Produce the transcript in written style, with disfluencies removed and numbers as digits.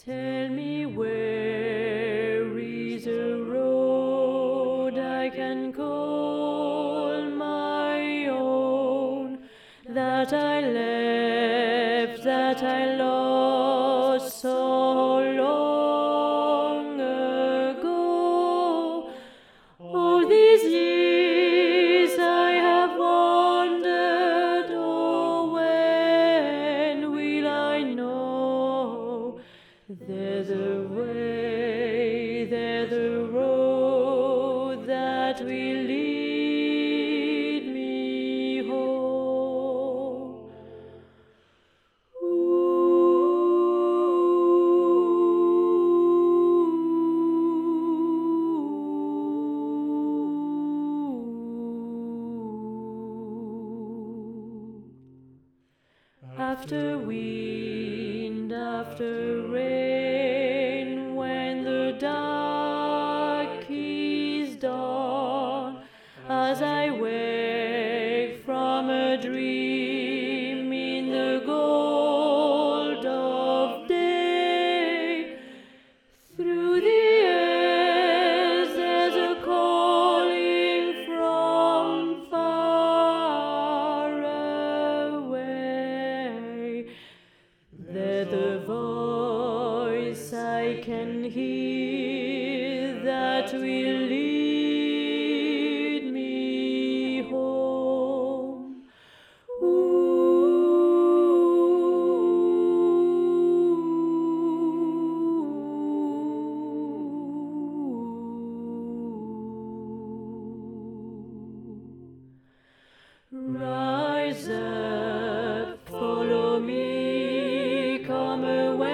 Tell me where is a road I can call my own, that I left, that I lost so long ago. All these years I have wandered, oh, when will I know? There's a way, there's a road that will lead me home. After wind, after rain, when the dark is dawn, as I wake from a dream in the gold of day, through the years there's a calling from far away. There's the voice I can hear that will lead me home. Rise up, follow me, come away.